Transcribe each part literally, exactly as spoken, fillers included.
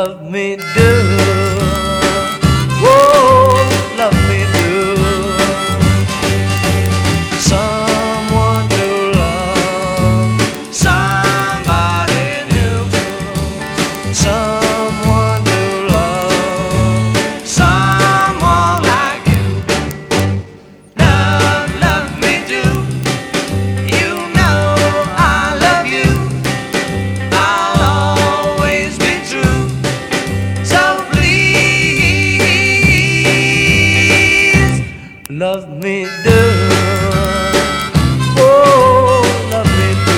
love me do. Oh, love me do. Someone to love, somebody new. Someone to love, someone like you. Love, love me do. You know I love you. I'll always be true. So please, love me do. Oh, love me do.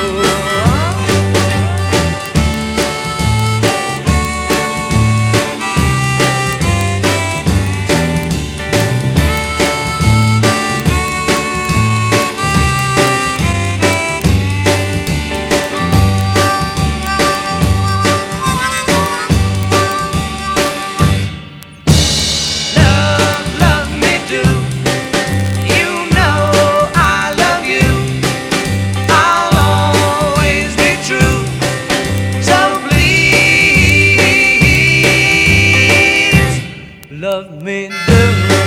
Love, love me do. You know I love you. I'll always be true. So please, love me do.